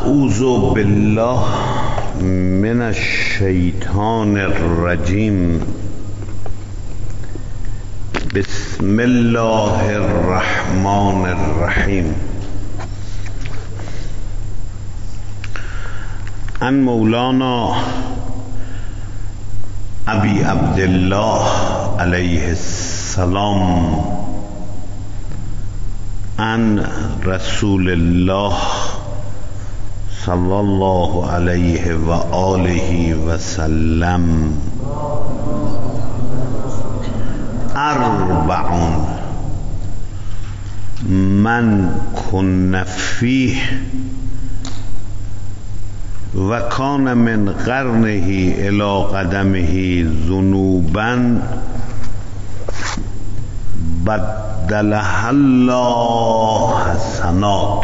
اعوذ بالله من الشیطان الرجیم. بسم الله الرحمن الرحیم. عن مولانا ابی عبدالله علیه السلام عن رسول الله صلی الله علیه و آله و سلم. اربعون من کن فیه و کان من قرنه الی قدمه ذنوبا بدلها الله حسنات.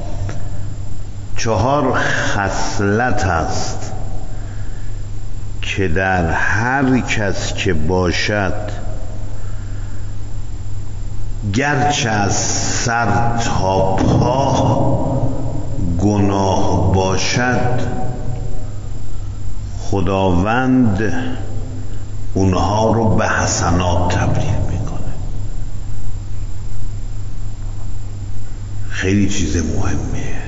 4 خصلت است که در هر کس که باشد، گرچه از سر تا پا گناه باشد، خداوند اونها رو به حسنات تبدیل میکنه. خیلی چیز مهمیه.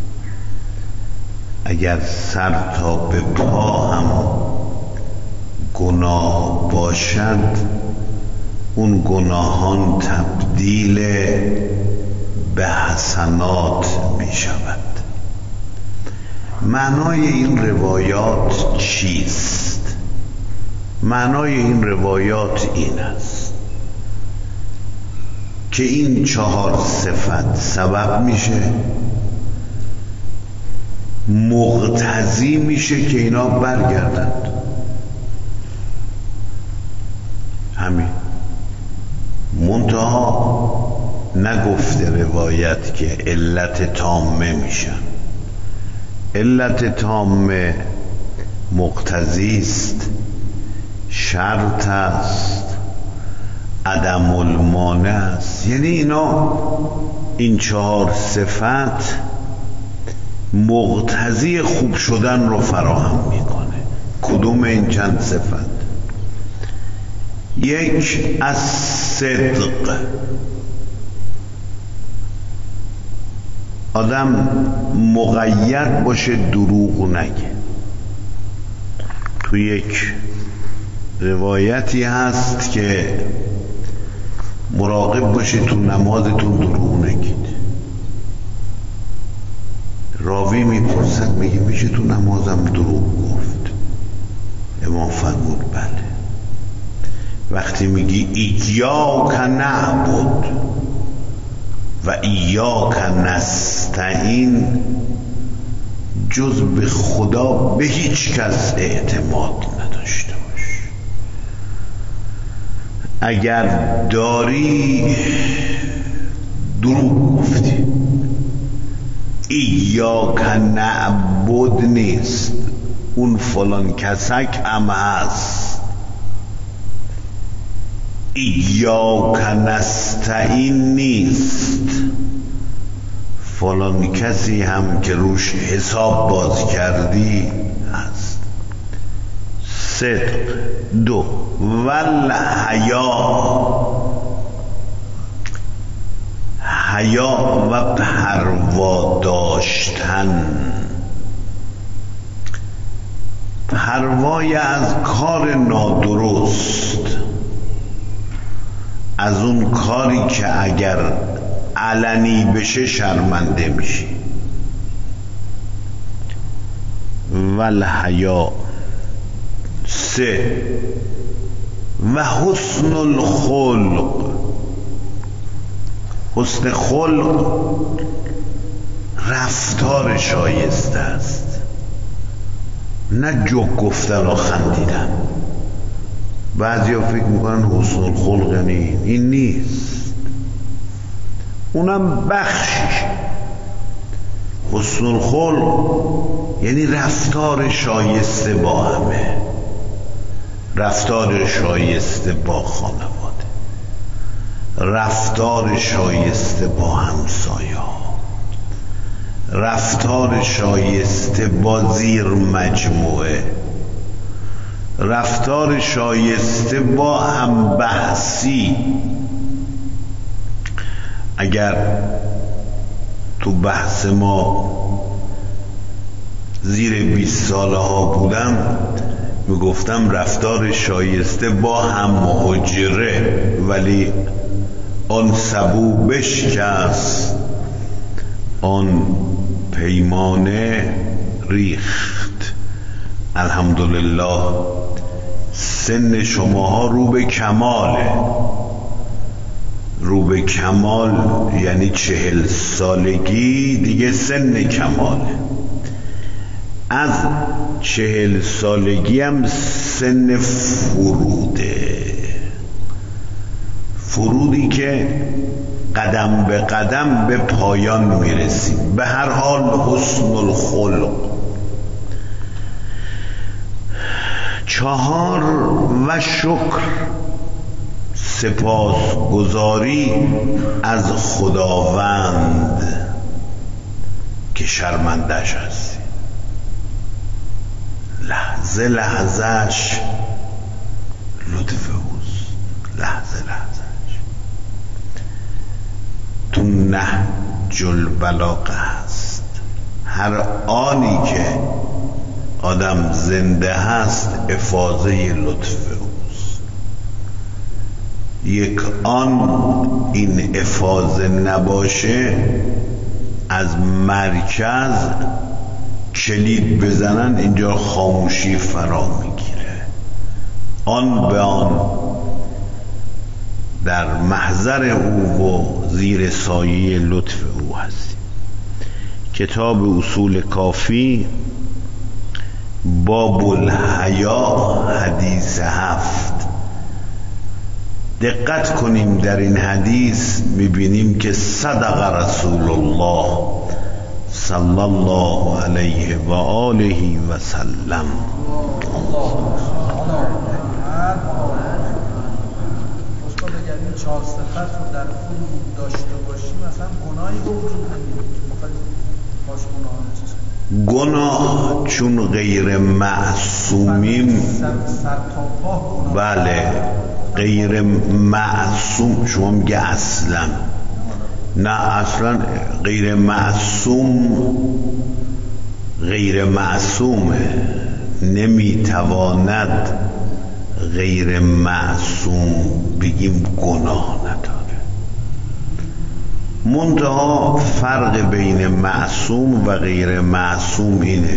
اگر سر تا به پا هم گناه باشد، اون گناهان تبدیل به حسنات می شود. معنای این روایات چیست؟ معنای این روایات این است که این 4 صفت سبب میشه، مقتضی میشه که اینا برگردند. همین. منتها نگفته روایت که علت تامه میشن. علت تامه مقتضی است، شرط است، عدم المانع است. یعنی این 4 صفت مقتضی خوب شدن رو فراهم میکنه. کدوم این چند صفت؟ 1 از صدق. آدم مقید باشه، دروغ نگه. تو یک روایتی هست که مراقب باشه تو نمازتون دروغ نگید. راوی میپرسد، میگه میشه تو نمازم دروغ گفت؟ امام فرمود بله. وقتی میگی ایاک نعبد و ایاک نستعین، جز به خدا به هیچ کس اعتماد نداشته باش. اگر داری دروغ گفتی. ایاک نعبد نیست، اون فلان کسک هم هست. ایاک نستعین نیست، فلان کسی هم که روش حساب باز کردی هست. صدق. 2 والحیا. حیا و پروا داشتن. پروای از کار نادرست، از اون کاری که اگر علنی بشه شرمنده میشی. والحیا. 3 و حسن الخلق. حسن خلق رفتار شایسته است، نه جوک گفتن و خندیدن. بعضی ها فکر میکنن حسن الخلق یعنی این نیست، اونم بخشش. حسن الخلق یعنی رفتار شایسته با همه، رفتار شایسته با خانواده، رفتار شایسته با همسایه، رفتار شایسته با زیر مجموعه، رفتار شایسته با هم بحثی. اگر تو بحث ما زیر 20 ساله ها بودم میگفتم رفتار شایسته با هم مهاجره، ولی آن سبو بشکست، آن پیمانه ریخت. الحمدلله سن شماها رو به کماله. رو به کمال یعنی 40 سالگی دیگه سن کماله. از 40 سالگی هم سن فروده، فرودی که قدم به قدم به پایان میرسیم. به هر حال حسن الخلق. 4 و شکر، سپاسگزاری از خداوند که شرمندش هستی، لحظه لحظهش لطف اوست، لحظه لحظهش. تو نهج البلاغه هست هر آنی که آدم زنده هست افاضه لطف اوست. یک آن این افاضه نباشه از مرکز کلید بزنن اینجا خاموشی فرا میگیره. آن به آن در محضر او و زیر سایه لطف او هستیم. کتاب اصول کافی باب الحیا حدیث 7. دقت کنیم در این حدیث میبینیم که صدق رسول الله صلی الله علیه و آله و سلم. استاد اگر این 4 صفت رو در خود داشته باشیم مثلا گناهی به وجود نمیاد باش گناه چون غیر معصومیم. بله غیر معصوم. شما میگه اصلا نه، اصلا غیر معصوم غیر معصومه، نمیتواند غیر معصوم بگیم گناه نداره. منتها فرق بین معصوم و غیر معصوم اینه: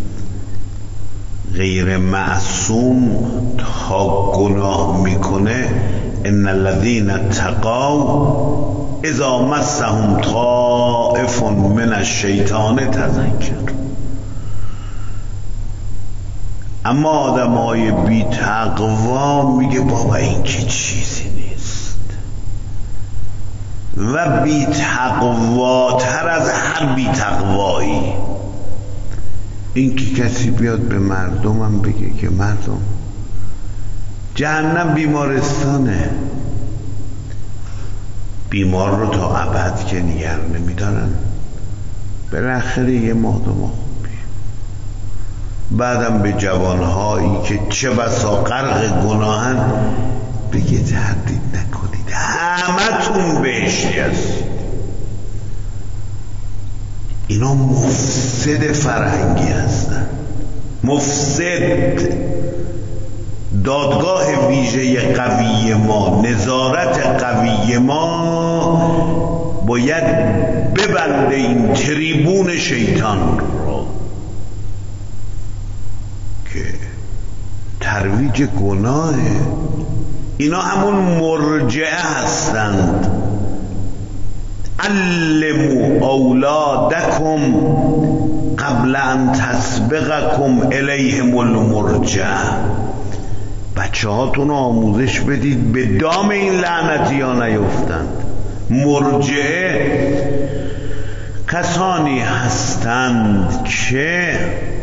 غیر معصوم تا گناه میکنه ان الذين اتقوا اذا مسهم طائف من الشیطان تذکروا. اما آدمای بی تقوا میگه بابا این که چیزی نیست، و بی تقواتر از هر بی تقوایی این که کسی بیاد به مردمم بگه که مردم جهنم بیمارستانه، بیمار رو تا ابد که نگه نمیدارن، بالاخره یه ماه 2 ماه بعدم به جوانهایی که چه بسا غرق گناهن بگه تردید نکنید همتون بهشتی هستید. اینا مفسد فرهنگی هستن. مفسد. دادگاه ویژه قوی ما، نظارت قوی ما باید ببنده این تریبون شیطان رو که ترویج گناهه. اینا همون مرجعه هستند. علموا اولادکم قبل ان تسبقکم الیهم المرجع. بچه هاتون رو آموزش بدید به دام این لعنتی ها نیفتند. مرجعه کسانی هستند که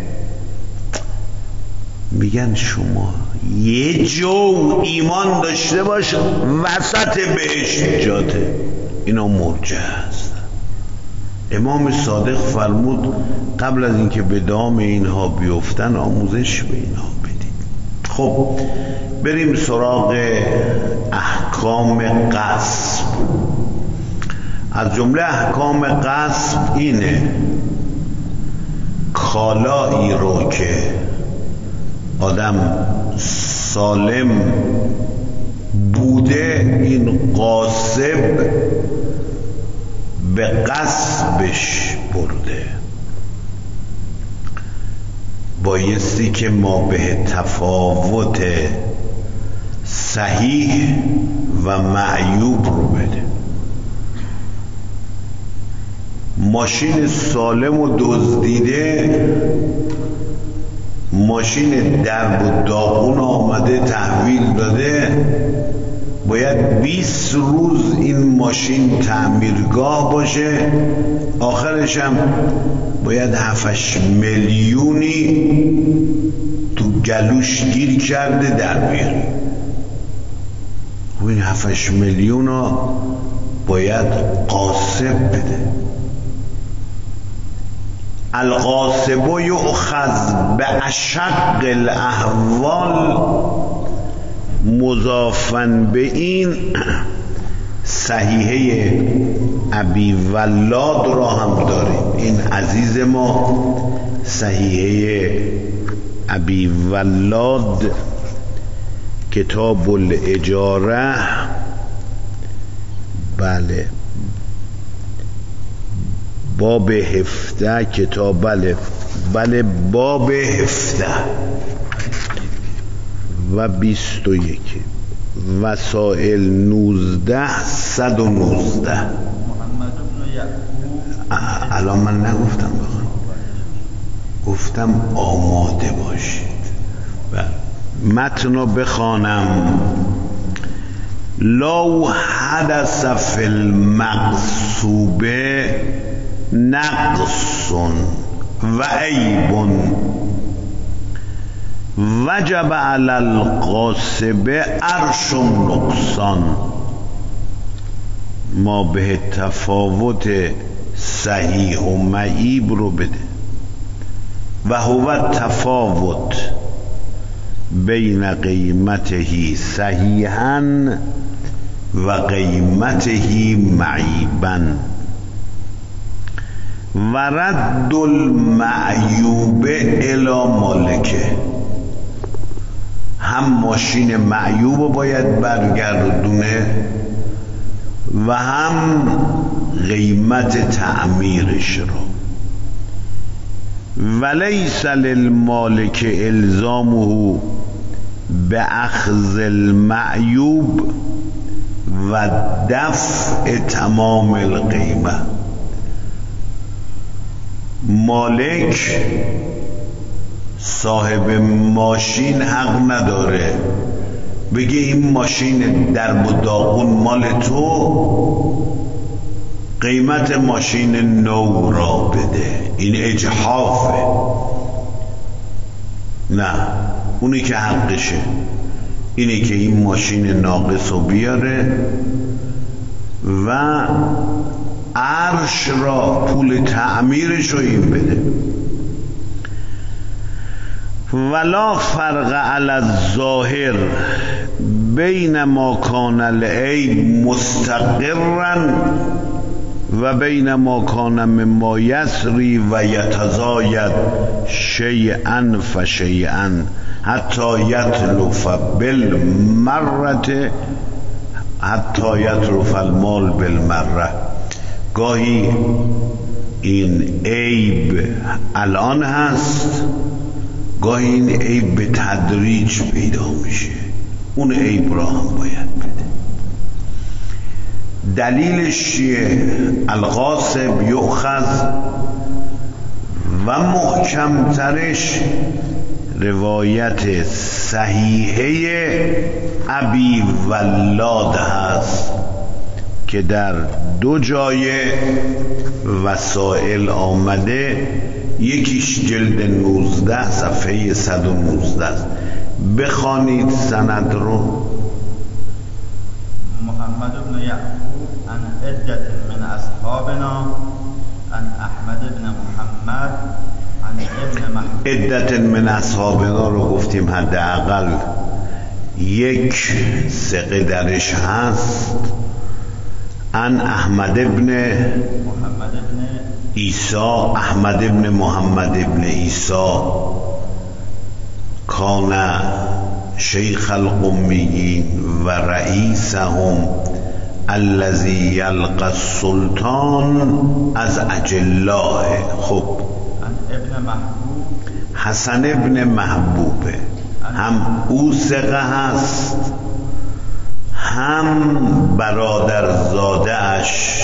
میگن شما یه جو ایمان داشته باش وسط بهشت جاته. اینا مرجعه هستن. امام صادق فرمود قبل از اینکه به دام اینها بیفتن آموزش به اینها بدید. خب بریم سراغ احکام غصب. از جمله احکام غصب اینه کالایی رو که آدم سالم بوده این غاصب به غصبش برده، بایستی که ما به تفاوت صحیح و معیوب رو بده. ماشین سالم و دزدیده، ماشین درب و داغون آمده تحویل داده، باید 20 روز این ماشین تعمیرگاه باشه، آخرش هم باید 7-8 میلیونی تو گلوش گیر کرده در بیاری. این 7-8 میلیون ها باید قاصب بده. القاصب یؤخذ به اشق الاحوال، مضافن به این صحیحه ابی ولاد را هم داریم. این عزیز ما صحیحه ابی ولاد کتاب الاجاره، بله باب 17 کتاب، بله باب 17 و 21 وسائل 19 119. محمد بن یعقوب. الان من نگفتم بخوام، گفتم آماده باشید. متن رو بخوانم. لو حدث فی المغصوبه نقص و عیب وجب علی القاصب عرش نقصان. ما به تفاوت صحیح و معیب رو بده. و هو تفاوت بین قیمته صحیحا و قیمته معیبا و رد المعیوب الی مالکه. هم ماشین معیوب باید برگردونه و هم قیمت تعمیرش رو. ولیس للمالک الزامه به اخذ المعیوب و دفع تمام القیمه. مالک صاحب ماشین حق نداره بگه این ماشین درب و داغون مال تو، قیمت ماشین نو را بده. این اجحافه. نه، اونی که حقشه اینه که این ماشین ناقص رو بیاره و عرش را پول تعمیرش رو این بده. ولا فرق علی الظاهر بین ما کان العیب مستقرا و بین ما کان مما یسری و یتزاید شیئا فشیئا حتی یتلف بالمرة حتی یتلف المال بالمره. گاهی این عیب الان هست، گاهی این عیب به تدریج پیدا میشه. اون عیب را هم باید بده. دلیلش چیه؟ الغاصب یؤخذ و محکمترش روایت صحیحه ابی ولاد هست که در 2 جای وسائل آمده. یکیش جلد 19 صفحه 119 است. بخوانید سند رو. محمد بن یعقوب عن عدة من اصحابنا عن احمد بن محمد عن ابن محبوب. عدت من اصحابنا رو گفتیم حداقل یک ثقه درش هست. عن احمد ابن محمد ابن عیسی، احمد ابن محمد ابن عیسی کان شیخ القمیین و رئیسهم الذی یلقى السلطان از اجلاه. خب عن ابن محبوب حسن ابن محبوبه، هم او ثقه هست هم برادرزاده اش.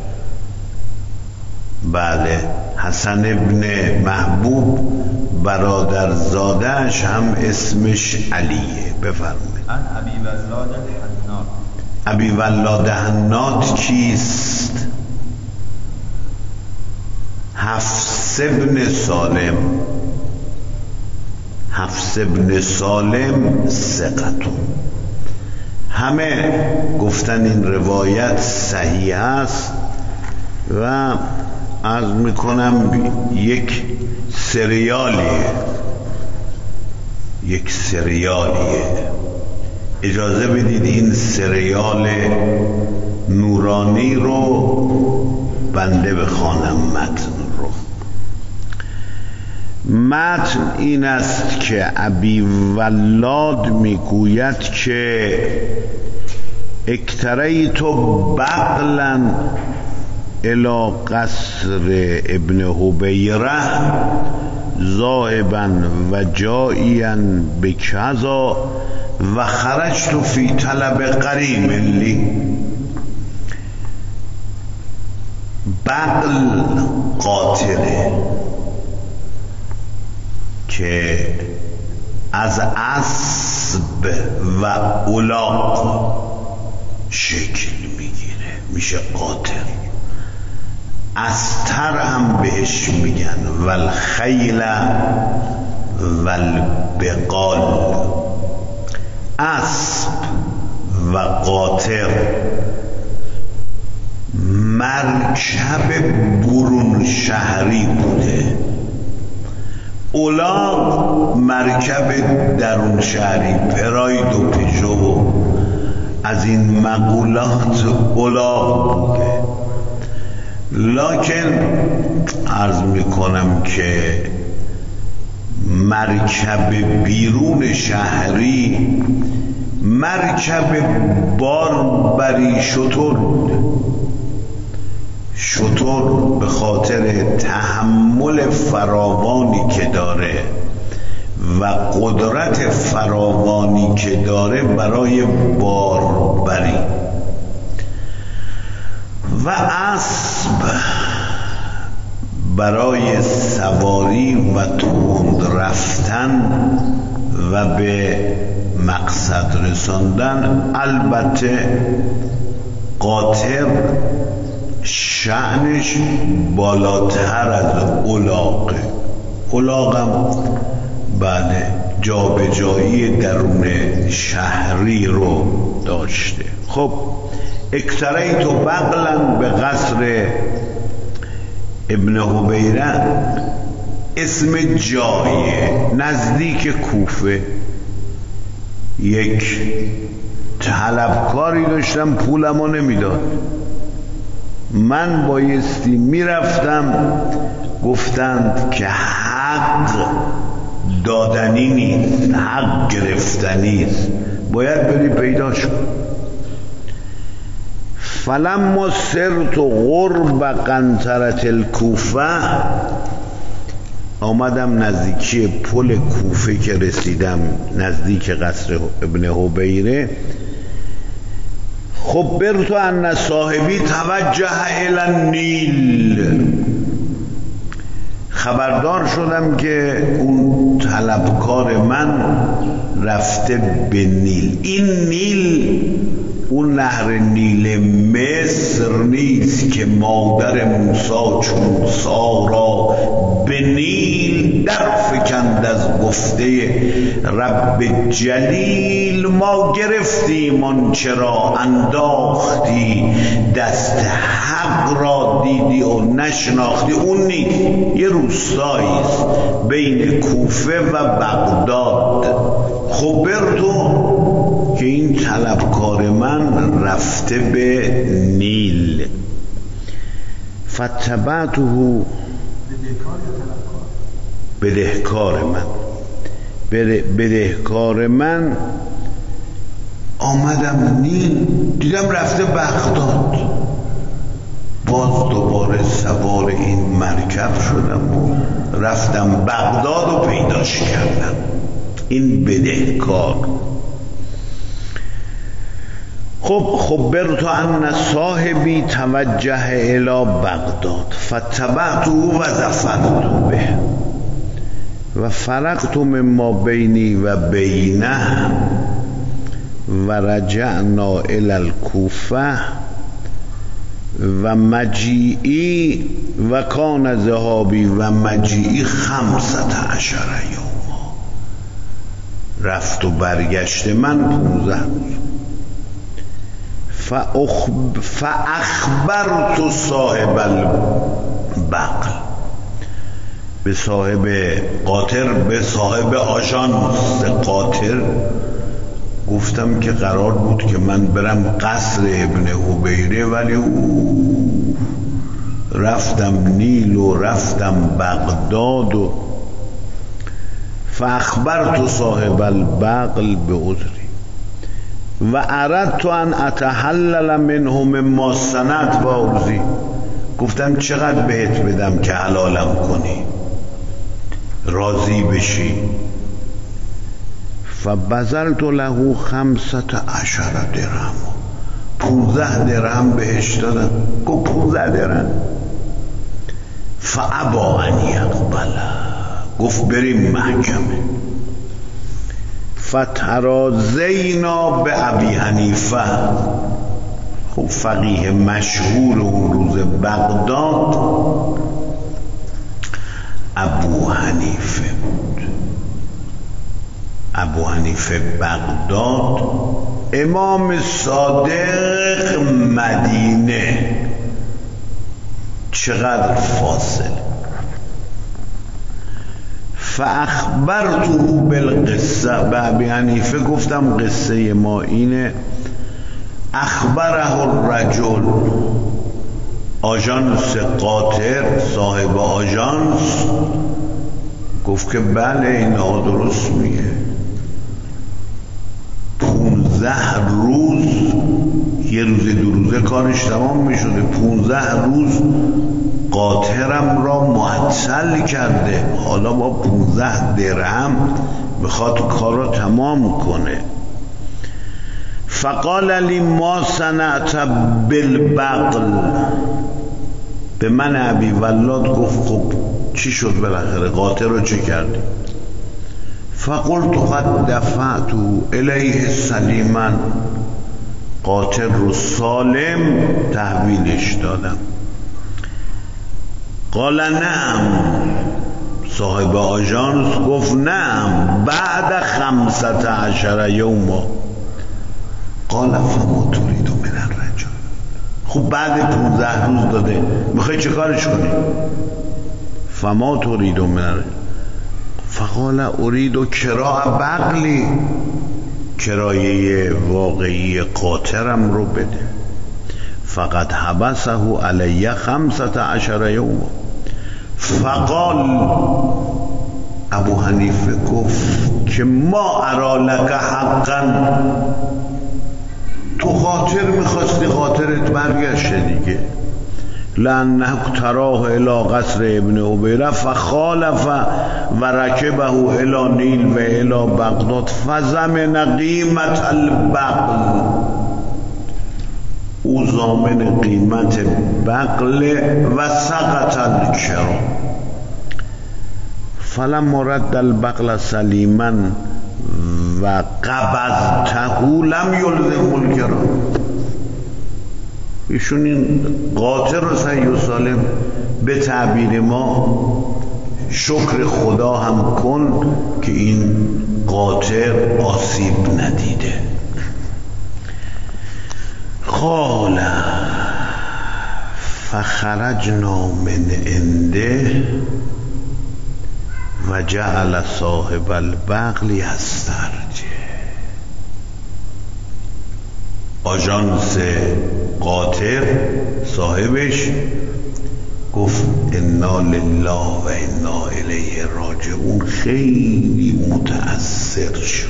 بله، حسن ابن محبوب برادرزاده اش هم اسمش علیه. بفرمایید. عن ابی ولاد الحناد. ابی ولاد حناد کیست؟ حفص ابن سالم. حفص ابن سالم ثقتون. همه گفتن این روایت صحیح است و عرض میکنم یک سریالیه. اجازه بدید این سریال نورانی رو بنده بخوانم. متن این است که ابی ولاد میگوید که اکتریت بغلا الی قصر ابن حبیره ذاهبا و جائیا بکذا و خرجت فی طلب قریم لی. بغل قاطره که از اسب و الاغ شکل میگیره، میشه قاطر. استر هم بهش میگن والخیل والبقال. اسب و قاطر مرکب برون شهری بوده، الاغ مرکب درون شهری، پراید و پژو از این مقولات الاغ بوده. لکن عرض میکنم که مرکب بیرون شهری مرکب باربری شتر به خاطر تحمل فراوانی که داره و قدرت فراوانی که داره برای باربری، و اسب برای سواری و تند رفتن و به مقصد رساندن. البته قاطر شأنش بالاتر از الاغه. الاغم بله جابجایی درون شهری رو داشته. خب اکتریت بغلا به قصر ابن حبیره اسم جایه نزدیک کوفه. یک طلبکاری داشتم پولمو نمیداد، من بایستی میرفتم، گفتند که حق دادنی نیست، حق گرفتنی است، باید بری پیداش کن. فلما سرت غرب قنطرة الکوفه، آمدم نزدیکی پل کوفه که رسیدم نزدیک قصر ابن حبیره. خبرت ان صاحبی توجه الی النیل، خبردار شدم که اون طلبکار من رفته به نیل. این نیل اون نهر نیل مصر نیست که مادر موسی چون سارا به نیل در فکند از گفته رب جلیل ما گرفتیم آنچه را انداختی، دست حق را دیدی و نشناختی. اون نیست، یه روستایی است بین کوفه و بغداد. خبرتو که این طلبکار من رفته به نیل. فتبعته، بدهکار من آمدم نیل، دیدم رفته بغداد. باز دوباره سوار این مرکب شدم و رفتم بغداد و پیداش کردم. این بدهکار. خبرت ان صاحبی توجه الی بغداد فتبعته و ظفرت به و فرقت مما بینی و بینه و رجعنا الی الکوفه و مجیئی و کان ذهابی و مجیئی 15 یوم. رفت و برگشت من 15 روز. فاخبرت صاحب البقل، به صاحب قاطر، به صاحب آژانس قاطر گفتم که قرار بود که من برم قصر ابن حبیره، ولی رفتم نیل و رفتم بغداد. و فاخبرت صاحب البقل به عذری و اردت ان اتحلل منه مما صنعت و ارضی. گفتم چقدر بهت بدم که حلالم کنی، راضی بشی. فبذلت له 15 درهم، 15 درهم بهش دادم. گفت 15 درهم. فابا ان یقبل، گفت بریم محکمه. فترازینا به ابی حنیفه، خب فقیه مشهور اون روز بغداد ابو حنیفه بود. ابو حنیفه بغداد، امام صادق مدینه. چقدر فاصله. فاخبرته بالقصه، به ابی حنیفه گفتم قصه ما اینه. اخبره الرجل، آژانس قاطر، صاحب آژانس گفت که بله این آقا درست میگه. 15 روز، یه روز دو روزه کارش تمام میشده، 15 روز قاطرم را معطل کرده. حالا با 15 درهم میخواد کار را تمام کنه. فقال لی ما صنعت بالبقل، به من ابی ولاد گفت خب چی شد بالاخره، قاطر رو چه کردی؟ فقلت قد دفعت الیه سلیما، قاطر رو سالم تحویلش دادم. قال نعم، صاحب آژانس گفت نعم بعد 15 یوما. قال فما تريد من الرجل، خب بعد 15 روز داده میخوای چه کارش کنی؟ فما تريد من الرجل فقال اريد کراء بقلی، کرایه واقعی قاطرم رو بده. فقط حبسه علی 15 یوم. فقال ابو حنیفه گفت که ما ارا لک حقا، تو خاطر میخواستی، خاطرت برگشته دیگه. لانه تراه الی قصر ابن حبیره فخالف و رکبه الی نیل و الی بغداد فضمن قیمت البقل، او ضامن قیمت بقل و سقط الکرا. فلما رد البقل سلیما و قبضته لم یلزم الکرا. ایشون این قاطر رو صحیح و سالم به تعبیر ما شکر خدا هم کن که این قاطر آسیب ندیده. قال فخرجنا من عنده و جعل صاحب البغل یسترجع. آژانس قاطر صاحبش گفت انا لله و انا الیه راجعون، خیلی متأثر شد.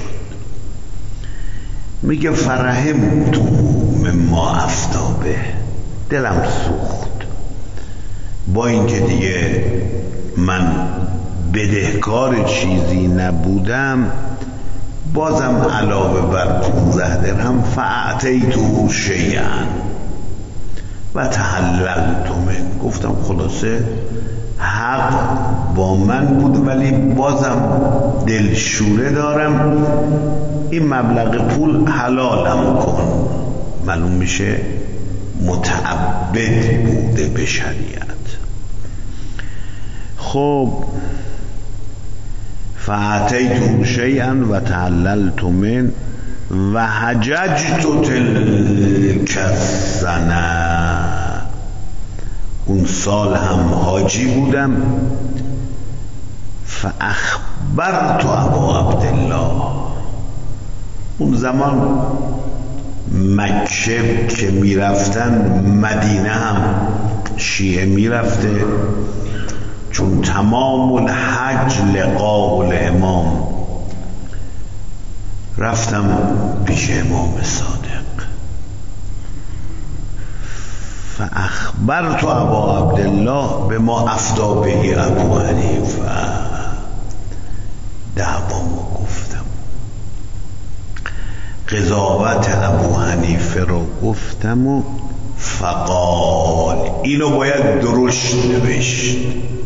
میگه فرحمت مما افتی به، دلم سوخت با اینکه دیگه من بدهکار چیزی نبودم، بازم علاوه بر 15 درهم فاعطیته شیئا و تحللت من، گفتم خلاصه حق با من بود ولی بازم دلشوره دارم، این مبلغ پول حلالم کن. معلوم میشه متعبد بوده به شریعت. خب فاعطیته شیئا و تحللت من و حججت تلک السنه، اون سال هم حاجی بودم. فاخبرت ابا عبدالله، اون زمان مکه که میرفتن مدینه هم شیعه میرفته، چون تمام الحج لقاء الامام. رفتم پیش امام صادق فاخبرت ابا عبدالله به ما افتا به ابو حنیفه، دعوامو گفتم، قضاوت ابو حنیفه رو گفتم و فقال، اینو باید درشت نوشت،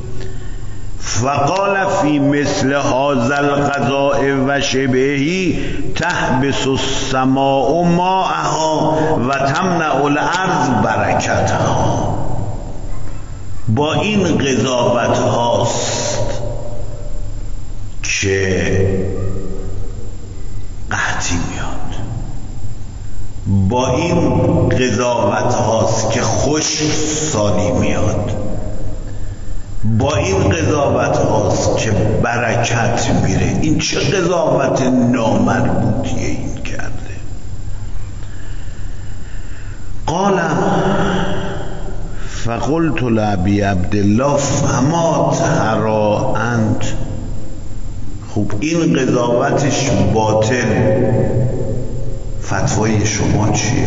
فقال فی مثل هذا القضاء و شبهی تحبس السماء ماءها و تمنع الارض برکتها. با این قضاوت هاست که قحطی میاد، با این قضاوت هاست که خشک سالی میاد، با این قضاوت هاست که برکت میره. این چه قضاوت نامربوطیه این کرده. قال فقلت لابی عبدالله فما ترى انت، خب این قضاوتش باطل، فتوای شما چیه؟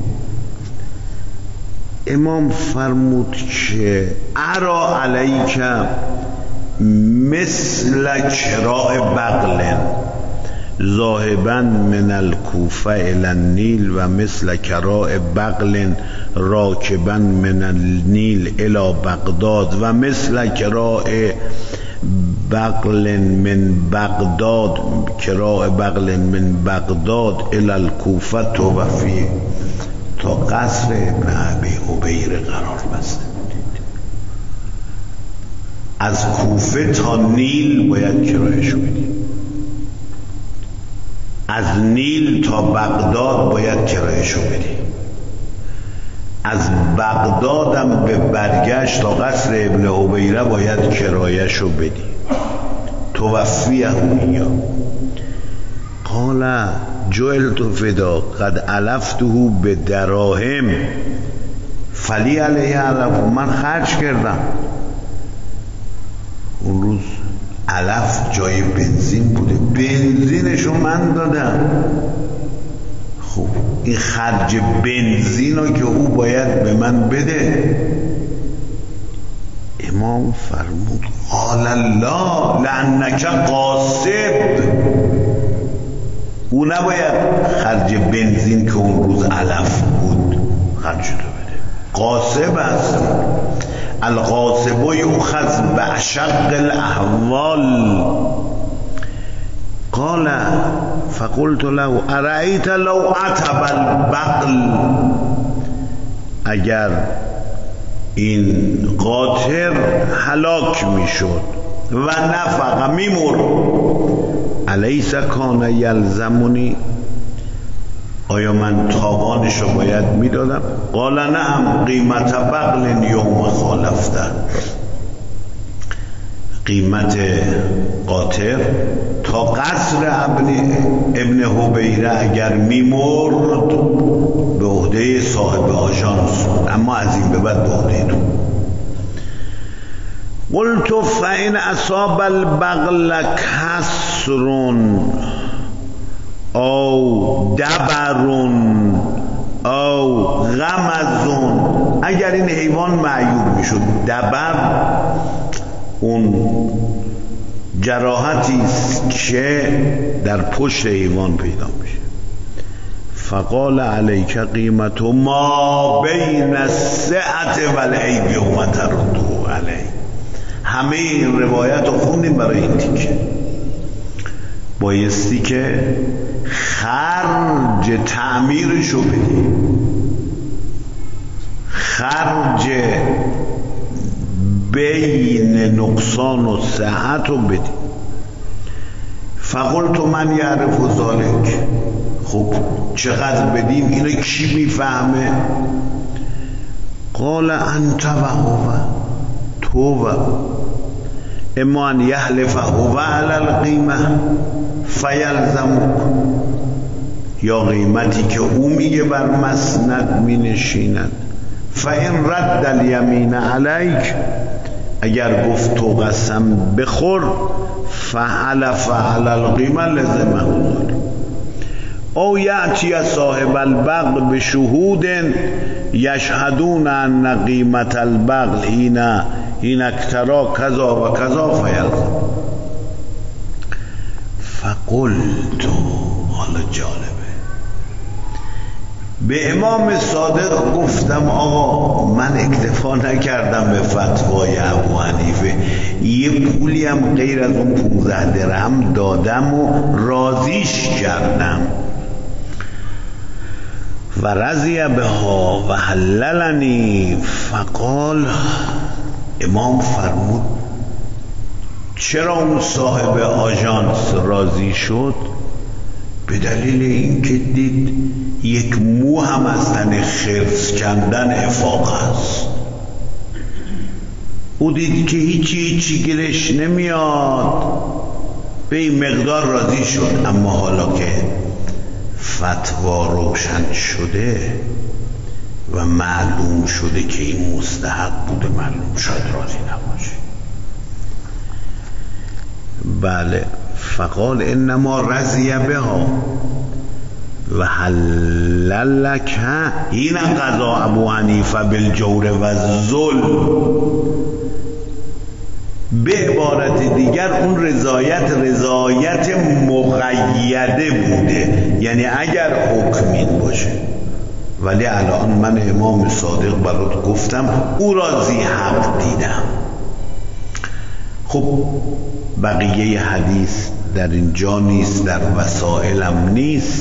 امام فرمود که ارا علیک مثل کراء بغل ذاهبا من الکوفه الی النیل و مثل کراء بغل راکبا من النیل الی بغداد و مثل کراء بغل من بغداد کراء بغل من بغداد الی الکوفه توفی، تا قصر ابن ابی حبیره قرار بسته بودید. از کوفه تا نیل باید کرایه‌شو بدید، از نیل تا بغداد باید کرایه‌شو بدید، از بغدادم به برگشت تا قصر ابن حبیره باید کرایه‌شو بدید. توفیه یا قال جعلت فدا قد علفته به دراهم فلی علیه علف، من خرج کردم. اون روز علف جای بنزین بوده، بنزینشو من دادم. خب این خرج بنزین رو که او باید به من بده. امام فرمود قال الله لعنک قاصب، او نباید خرج بنزین که اون روز علف بود خرج شده بده، قاصب است. القاصب یؤخذ بأشق الاحوال. قال فقلت له ارأیت لو عتب البغل، اگر این قاطر هلاک میشد، و نفق میمر الیس کان یلزمونی، آیا من تاوانش رو باید میدادم؟ قال نعم قیمت بغل یوم خالفته، قیمت قاطر تا قصر ابن حبیره اگر میمرد به عهده صاحب آژانس، اما از این به بعد به عهده تو. قلت فإن اصاب البغل کسر او دبر او غمز، اگر این حیوان معیوب میشد، دبر اون جراحتی است که در پشت حیوان پیدا میشه. فقال علیک قیمت ما بین السعة والعیب یوم تردو علی. همه این روایت رو خوندیم برای این تیکه. بایستی که خرج تعمیرش رو بدی، خرج بین نقصان و صحت رو بدی. فقلت من یعرف ذلک، خب چقدر بدیم اینو کی میفهمه؟ قال انت و هو، تو و اما ان یحلف هو علی القیمه فیلزمک، یا قیمتی که او میگه بر مسند می نشیند. فإن رد الیمین علیک، اگر گفت تو قسم بخور، فحلف علی القیمه لزمه ذلک. او یأتی صاحب البغل بشهود یشهدون ان قیمت البغل این اکترا کذا و کذا فیلزم. فقلت، حالا جالبه، به امام صادق گفتم آقا من اکتفا نکردم به فتوای ابو حنیفه، یه پولی هم غیر از اون 15 درهم دادم و راضیش کردم. و رضی بها و حللنی. فقال، امام فرمود چرا اون صاحب آژانس راضی شد؟ به دلیل اینکه دید یک مو هم از تن خرس کندن افاق است. او دید که هیچی گیرش نمیاد، به این مقدار راضی شد. اما حالا که فتوا روشن شده و معلوم شده که این مستحق بوده، معلوم شاید راضی نباشه. بله. فقال انما رضی بها و حلل لک این قضا ابو حنیفه بالجور و الظلم. به عبارت دیگر اون رضایت مقیده بوده، یعنی اگر حکمین باشه. ولی الان من امام صادق برات گفتم او را ذی حق دیدم. خب بقیه حدیث در اینجا نیست، در وسائلم نیست.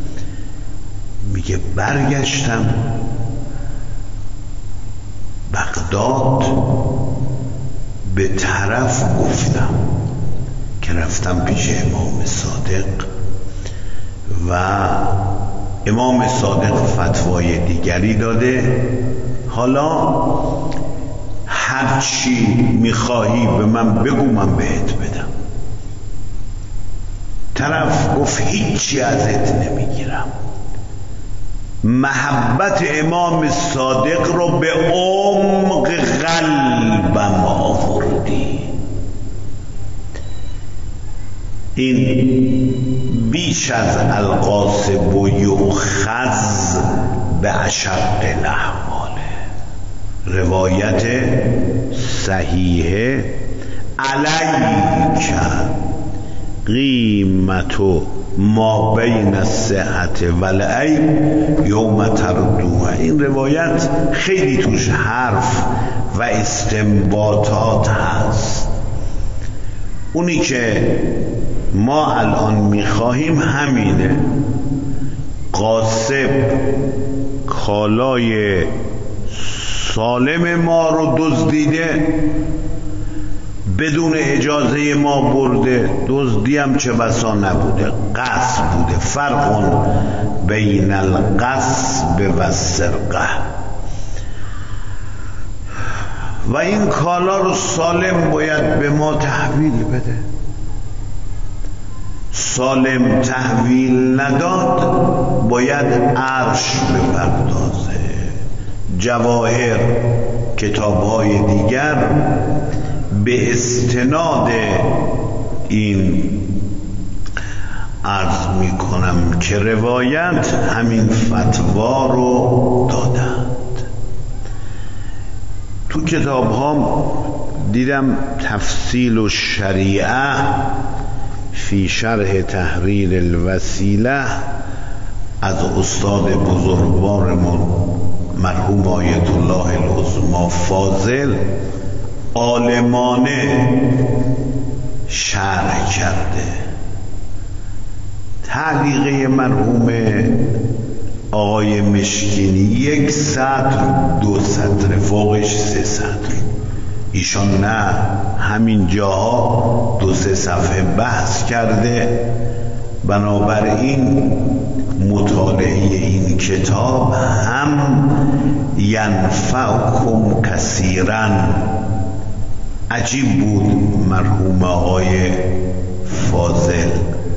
میگه برگشتم بغداد، به طرف گفتم که رفتم پیش امام صادق و امام صادق فتوای دیگری داده، حالا هر چی میخواهی به من بگو من بهت بدم. طرف گفت هیچی ازت نمیگیرم. محبت امام صادق رو به عمق قلبم آوردی. این بیش از القاسب و یؤخذ به اشق الاحواله. روایت صحیحه علیک قیمت ما بین الصحت والعیب یوم تردوه. این روایت خیلی توش حرف و استنباطات هست. اونی که ما الان میخواهیم همینه. قاسب کالای سالم ما رو دزدیده، بدون اجازه ما برده، دزدی هم چه بسا نبوده، غصب بوده. فرق بین الغصب و السرقه. و این کالا رو سالم باید به ما تحویل بده. سالم تحویل نداد باید عرش بپردازه. جواهر کتاب‌های دیگر به استناد این عرض می کنم که روایت همین فتوا رو دادند. تو کتاب ها دیدم تفصیل و شریعه فی شرح تحریر الوسیله از استاد بزرگوارمون مرحوم آیت الله العظمی فاضل عالمانه شرح کرده. تعلیقه مرحوم آقای مشکینی 1 سطر 2 سطر فوقش 3 سطر، ایشان نه همین جاها 2-3 صفحه بحث کرده. بنابراین مطالعه این کتاب هم ینفعکم کثیرا. عجیب بود مرحوم آقای فاضل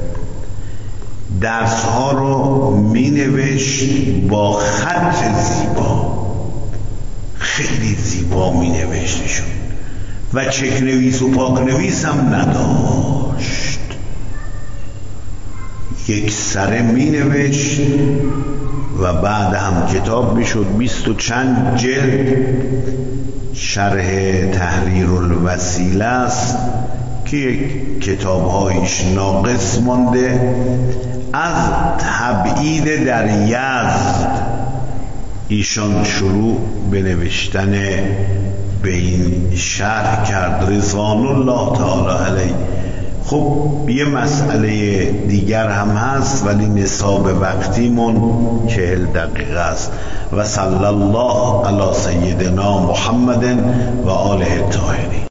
درس ها رو می نوشت با خط زیبا، خیلی زیبا می نوشتشون و چک نویس و پاک نویس هم نداشت. یک سره می نوشت و بعد هم کتاب می شد 20 و چند جلد. شرح تحریر الوسیله است که یک کتابهایش ناقص مانده. از تبعید در یزد ایشان شروع به نوشتن به این شرح کرد رضوان الله تعالی علیه. خب یه مسئله دیگر هم هست ولی نصاب وقتیمون 40 دقیقه است. و صلی الله علی سیدنا محمد و آله الطاهرین.